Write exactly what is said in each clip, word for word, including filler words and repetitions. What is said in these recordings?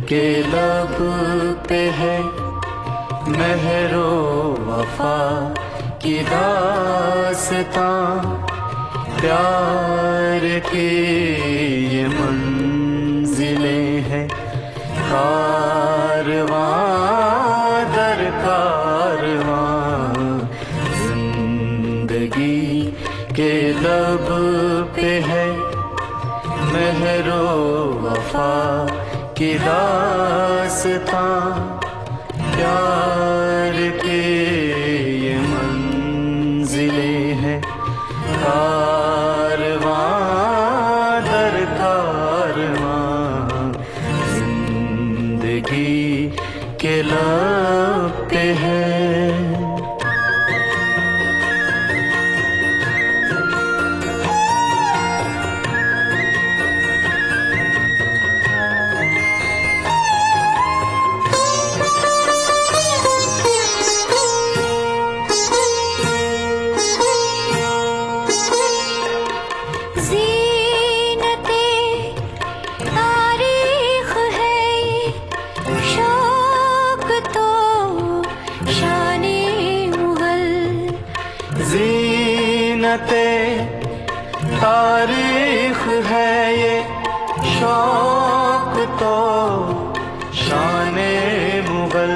के लब पे है महरो वफा की दास्तां, प्यार की ये मंजिलें हैं कारवां दर कारवां। जिंदगी के लब पे है महरो वफा की दास्तां, प्यार के ये मंजिलें हैं कारवां दर कारवां। जिंदगी के लब पे है। ज़ीनते तारीख है ये शौक तो शाने मुगल,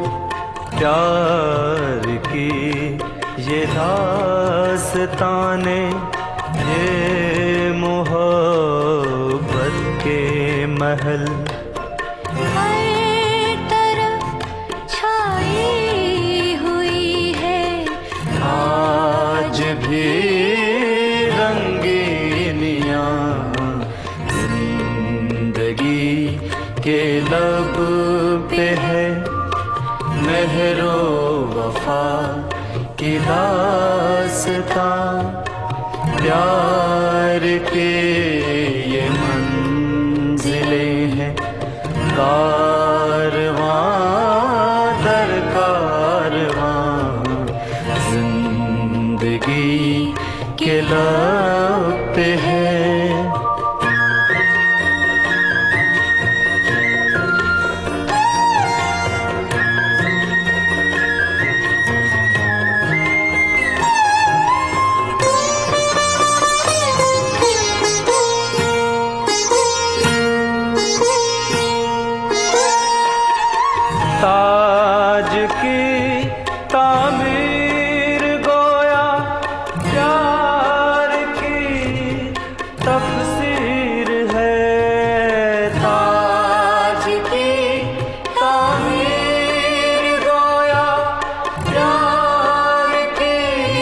प्यार की ये दास्ताने ये मोहब्बत के महल। भी रंगीनियां जिंदगी के लब पे है महरो वफा की दास्तां, प्यार के ये मंजिलें हैं कारवां दर कारवां। जिंदगी के लब पे है। ताज की तामीर गोया प्यार की तफसीर है। ताज की तामीर गोया प्यार की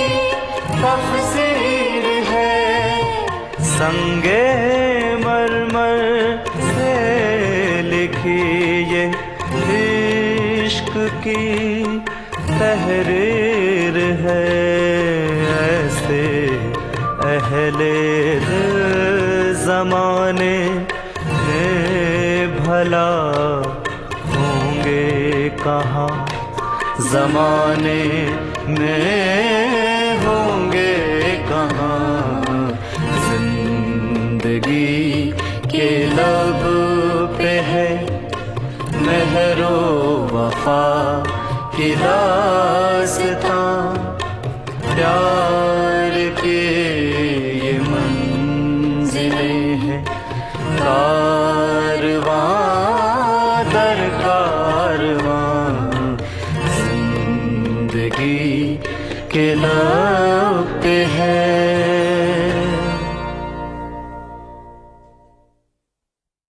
तफसीर है। संगे मरमर से लिखी ये इश्क की तहरीर है। ऐसे अहले ज़माने में भला होंगे कहाँ, ज़माने में होंगे कहाँ। जिंदगी के लब पे है महरो वफा की दास्तां, प्यार के ये मंजिलें हैं कारवां दर कारवां। जिंदगी के लब पे है।